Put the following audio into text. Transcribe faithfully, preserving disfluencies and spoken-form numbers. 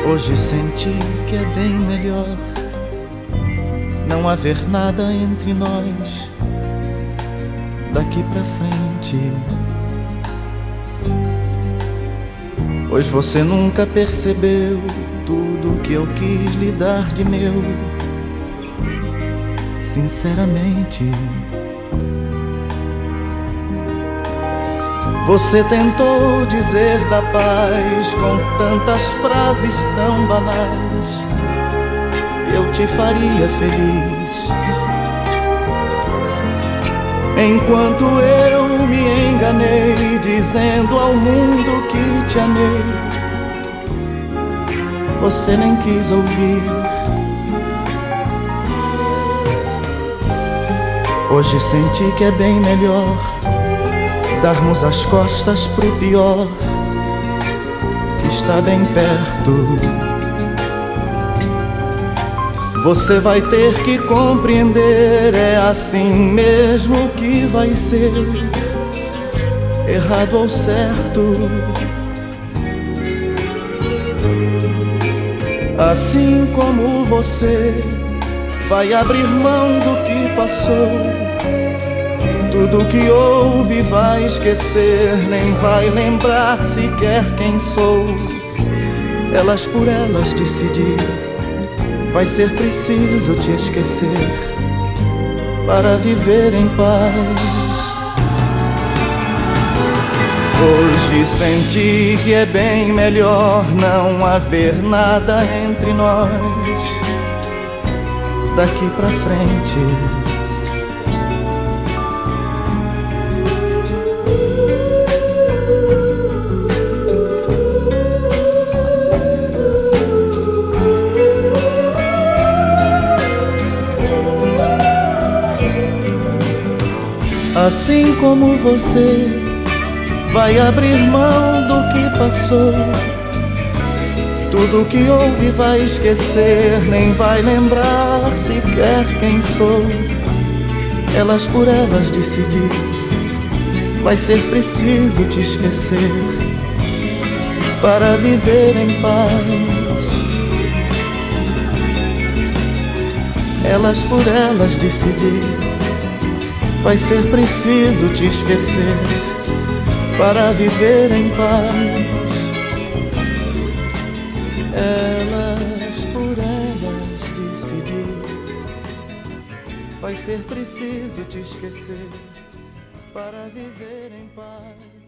Hoje senti que é bem melhor não haver nada entre nós daqui pra frente. Pois você nunca percebeu tudo que eu quis lhe dar de meu, sinceramente. Você tentou dizer da paz com tantas frases tão banais, eu te faria feliz. Enquanto eu me enganei dizendo ao mundo que te amei, você nem quis ouvir. Hoje senti que é bem melhor darmos as costas pro pior que está bem perto. Você vai ter que compreender, é assim mesmo que vai ser, errado ou certo. Assim como você vai abrir mão do que passou, tudo que houve vai esquecer, nem vai lembrar sequer quem sou. Elas por elas decidir, vai ser preciso te esquecer para viver em paz. Hoje senti que é bem melhor não haver nada entre nós daqui pra frente. Assim como você vai abrir mão do que passou, tudo que houve vai esquecer, nem vai lembrar sequer quem sou. Elas por elas decidir, vai ser preciso te esquecer para viver em paz. Elas por elas decidir, vai ser preciso te esquecer para viver em paz. Elas por elas decidir, vai ser preciso te esquecer para viver em paz.